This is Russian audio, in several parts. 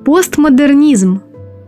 Постмодернизм.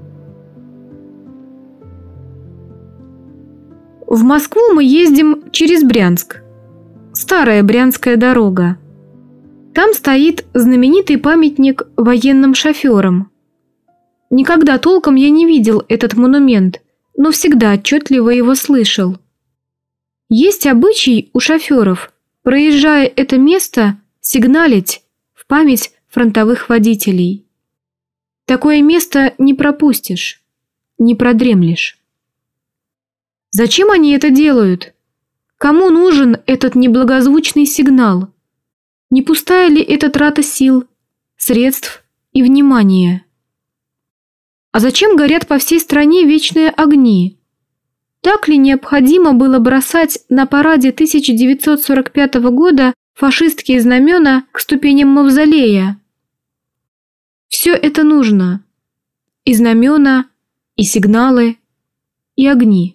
В Москву мы ездим через Брянск. Старая Брянская дорога. Там стоит знаменитый памятник военным шоферам. Никогда толком я не видел этот монумент, но всегда отчетливо его слышал. Есть обычай у шоферов, проезжая это место, сигналить в память фронтовых водителей. Такое место не пропустишь, не продремлешь. Зачем они это делают? Кому нужен этот неблагозвучный сигнал? Не пустая ли это трата сил, средств и внимания? А зачем горят по всей стране вечные огни? Так ли необходимо было бросать на параде 1945 года фашистские знамена к ступеням мавзолея? Все это нужно. И знамена, и сигналы, и огни.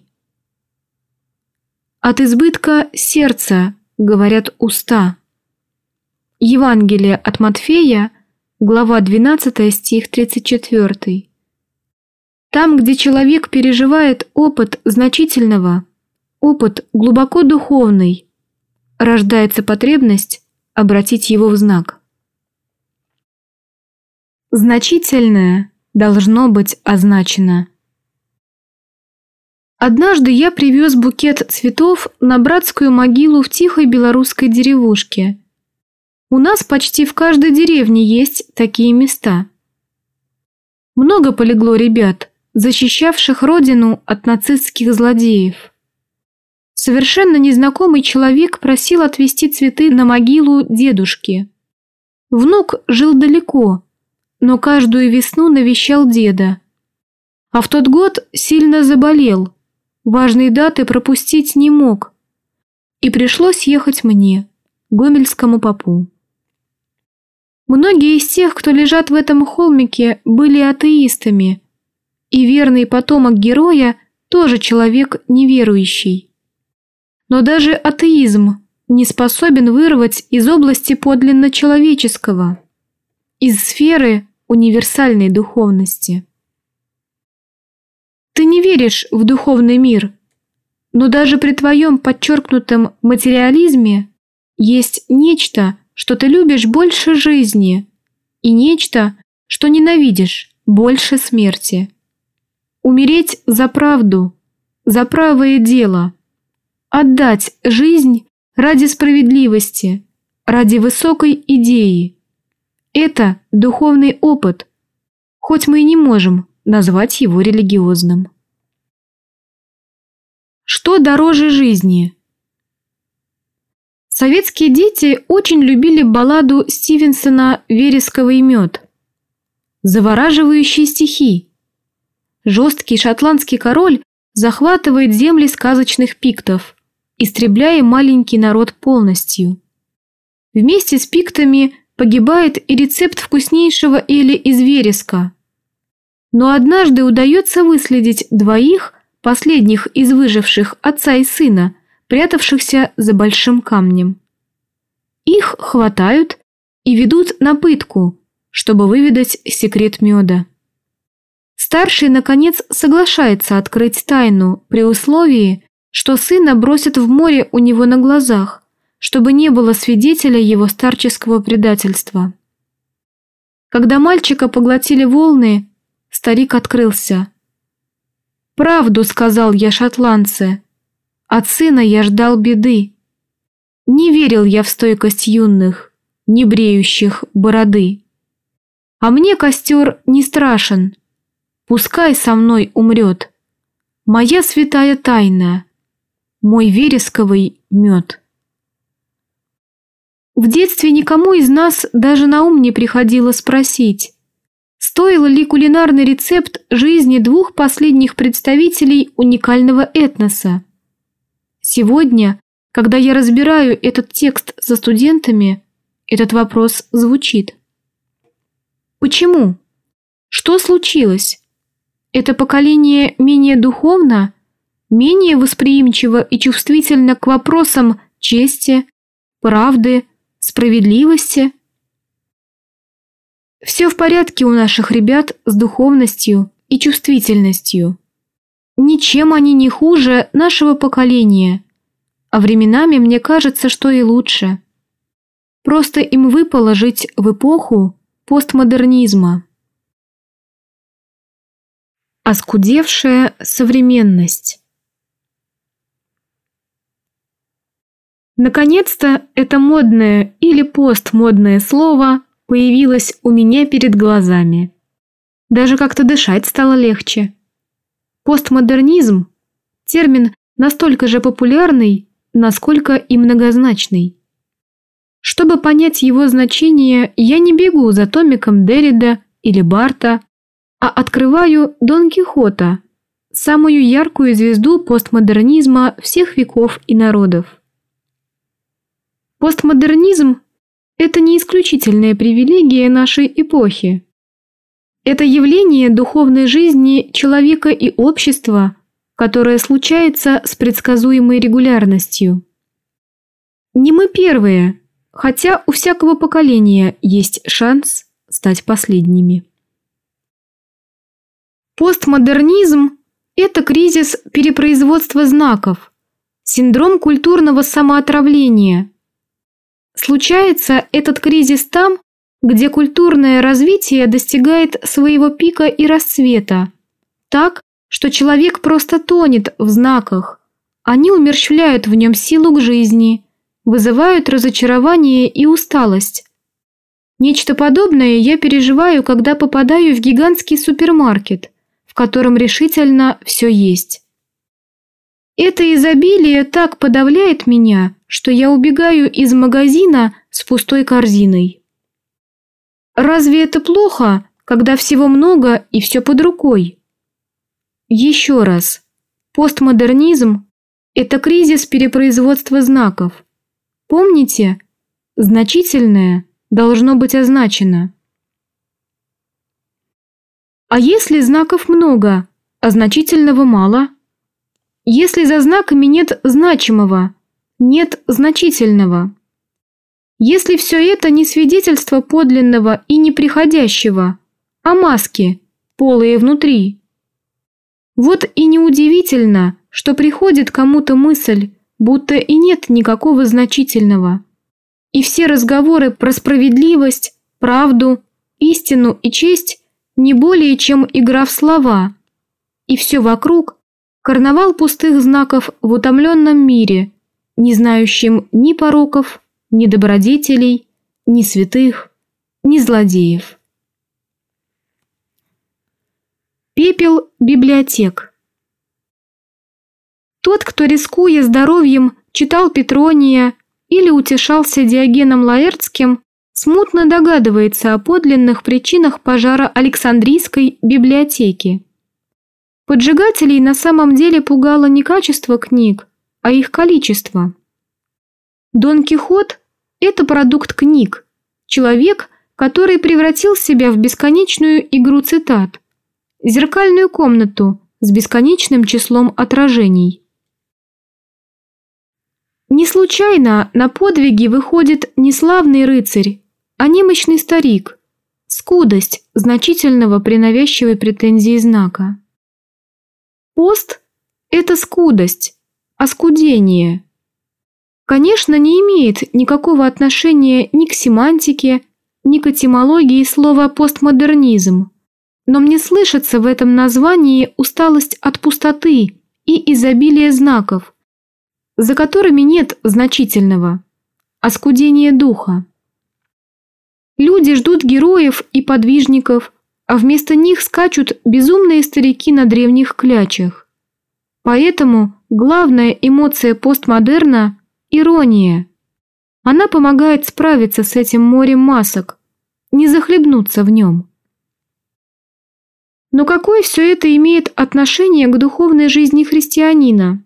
От избытка сердца, говорят уста. Евангелие от Матфея, глава 12, стих 34. Там, где человек переживает опыт значительного, опыт глубоко духовный, рождается потребность обратить его в знак. Значительное должно быть означено. Однажды я привез букет цветов на братскую могилу в тихой белорусской деревушке. У нас почти в каждой деревне есть такие места. Много полегло ребят, защищавших родину от нацистских злодеев. Совершенно незнакомый человек просил отвезти цветы на могилу дедушки. Внук жил далеко, но каждую весну навещал деда. А в тот год сильно заболел, важные даты пропустить не мог. И пришлось ехать мне, гомельскому попу. Многие из тех, кто лежат в этом холмике, были атеистами, и верный потомок героя тоже человек неверующий. Но даже атеизм не способен вырвать из области подлинно человеческого, из сферы универсальной духовности. Ты не веришь в духовный мир, но даже при твоем подчеркнутом материализме есть нечто, что ты любишь больше жизни, и нечто, что ненавидишь больше смерти. Умереть за правду, за правое дело, отдать жизнь ради справедливости, ради высокой идеи. Это духовный опыт, хоть мы и не можем назвать его религиозным. Что дороже жизни? Советские дети очень любили балладу Стивенсона «Вересковый мед». Завораживающие стихи. Жесткий шотландский король захватывает земли сказочных пиктов, истребляя маленький народ полностью. Вместе с пиктами погибает и рецепт вкуснейшего эля из вереска. Но однажды удается выследить двоих, последних из выживших отца и сына, прятавшихся за большим камнем. Их хватают и ведут на пытку, чтобы выведать секрет меда. Старший, наконец, соглашается открыть тайну при условии, что сына бросят в море у него на глазах, чтобы не было свидетеля его старческого предательства. Когда мальчика поглотили волны, старик открылся. «Правду сказал я, шотландце, от сына я ждал беды. Не верил я в стойкость юных, не бреющих бороды. А мне костер не страшен, пускай со мной умрет моя святая тайна, мой вересковый мед». В детстве никому из нас даже на ум не приходило спросить, стоил ли кулинарный рецепт жизни двух последних представителей уникального этноса. Сегодня, когда я разбираю этот текст со студентами, этот вопрос звучит. Почему? Что случилось? Это поколение менее духовно, менее восприимчиво и чувствительно к вопросам чести, правды, справедливости? Все в порядке у наших ребят с духовностью и чувствительностью. Ничем они не хуже нашего поколения, а временами мне кажется, что и лучше. Просто им выпало жить в эпоху постмодернизма. Оскудевшая современность. Наконец-то это модное или постмодное слово появилось у меня перед глазами. Даже как-то дышать стало легче. Постмодернизм – термин настолько же популярный, насколько и многозначный. Чтобы понять его значение, я не бегу за томиком Деррида или Барта, а открываю Дон Кихота, самую яркую звезду постмодернизма всех веков и народов. Постмодернизм – это не исключительная привилегия нашей эпохи. Это явление духовной жизни человека и общества, которое случается с предсказуемой регулярностью. Не мы первые, хотя у всякого поколения есть шанс стать последними. Постмодернизм – это кризис перепроизводства знаков, синдром культурного самоотравления. Случается этот кризис там, где культурное развитие достигает своего пика и расцвета, так, что человек просто тонет в знаках, они умерщвляют в нем силу к жизни, вызывают разочарование и усталость. Нечто подобное я переживаю, когда попадаю в гигантский супермаркет, в котором решительно все есть. Это изобилие так подавляет меня, что я убегаю из магазина с пустой корзиной. Разве это плохо, когда всего много и все под рукой? Еще раз. Постмодернизм – это кризис перепроизводства знаков. Помните, значительное должно быть означено. А если знаков много, а значительного мало? Если за знаками нет значимого, нет значительного? Если все это не свидетельство подлинного и неприходящего, а маски, полые внутри? Вот и неудивительно, что приходит кому-то мысль, будто и нет никакого значительного. И все разговоры про справедливость, правду, истину и честь не более чем игра в слова. И все вокруг – карнавал пустых знаков в утомленном мире, не знающим ни пороков, ни добродетелей, ни святых, ни злодеев. Пепел библиотек. Тот, кто, рискуя здоровьем, читал Петрония или утешался Диогеном Лаэртским, смутно догадывается о подлинных причинах пожара Александрийской библиотеки. Поджигателей на самом деле пугало не качество книг, а их количество. Дон Кихот – это продукт книг, человек, который превратил себя в бесконечную игру цитат, зеркальную комнату с бесконечным числом отражений. Не случайно на подвиги выходит не славный рыцарь, а немощный старик, скудость значительного при навязчивой претензии знака. Пост – это скудость, оскудение. Конечно, не имеет никакого отношения ни к семантике, ни к этимологии слова «постмодернизм», но мне слышится в этом названии усталость от пустоты и изобилия знаков, за которыми нет значительного, оскудение духа. Люди ждут героев и подвижников, а вместо них скачут безумные старики на древних клячах. Поэтому главная эмоция постмодерна – ирония. Она помогает справиться с этим морем масок, не захлебнуться в нем. Но какое все это имеет отношение к духовной жизни христианина?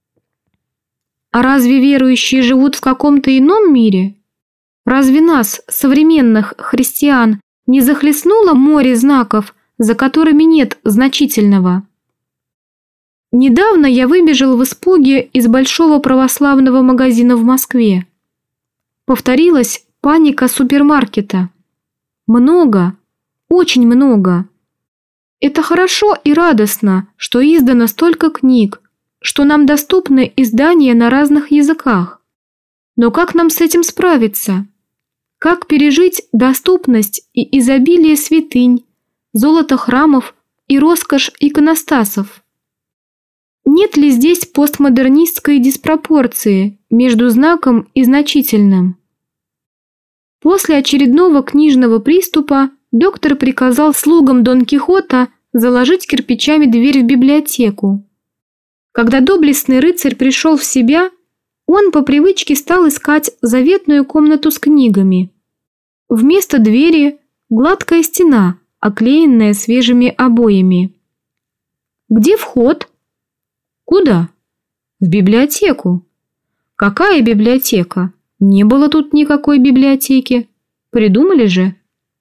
А разве верующие живут в каком-то ином мире? Разве нас, современных христиан, не захлестнуло море знаков, за которыми нет значительного? Недавно я выбежал в испуге из большого православного магазина в Москве. Повторилась паника супермаркета. Много, очень много. Это хорошо и радостно, что издано столько книг, что нам доступны издания на разных языках. Но как нам с этим справиться? Как пережить доступность и изобилие святынь, золото храмов и роскошь иконостасов? Нет ли здесь постмодернистской диспропорции между знаком и значительным? После очередного книжного приступа доктор приказал слугам Дон Кихота заложить кирпичами дверь в библиотеку. Когда доблестный рыцарь пришел в себя, он по привычке стал искать заветную комнату с книгами. Вместо двери гладкая стена, оклеенная свежими обоями. Где вход? Куда? В библиотеку. Какая библиотека? Не было тут никакой библиотеки. Придумали же.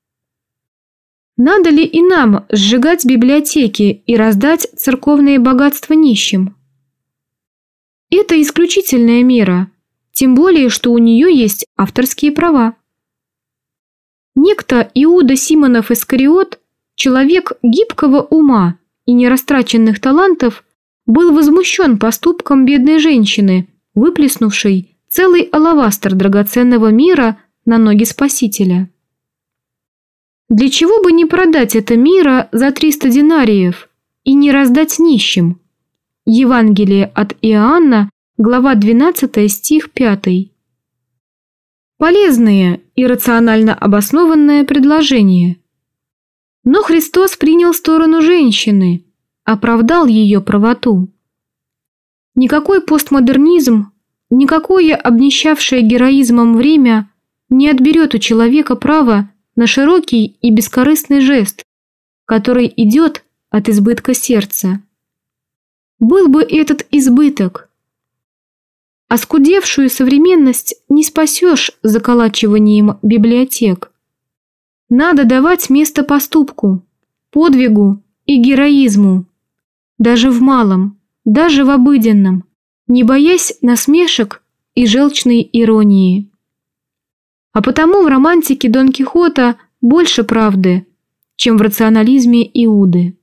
Надо ли и нам сжигать библиотеки и раздать церковные богатства нищим? Это исключительная мера, тем более, что у нее есть авторские права. Некто Иуда Симонов Искариот, человек гибкого ума и нерастраченных талантов, был возмущен поступком бедной женщины, выплеснувшей целый алавастр драгоценного мира на ноги Спасителя. Для чего бы не продать это мира за 300 динариев и не раздать нищим? Евангелие от Иоанна, глава 12, стих 5. Полезное и рационально обоснованное предложение. Но Христос принял сторону женщины, оправдал ее правоту. Никакой постмодернизм, никакое обнищавшее героизмом время не отберет у человека право на широкий и бескорыстный жест, который идет от избытка сердца. Был бы этот избыток. Оскудевшую современность не спасешь заколачиванием библиотек. Надо давать место поступку, подвигу и героизму. Даже в малом, даже в обыденном, не боясь насмешек и желчной иронии. А потому в романтике Дон Кихота больше правды, чем в рационализме Иуды.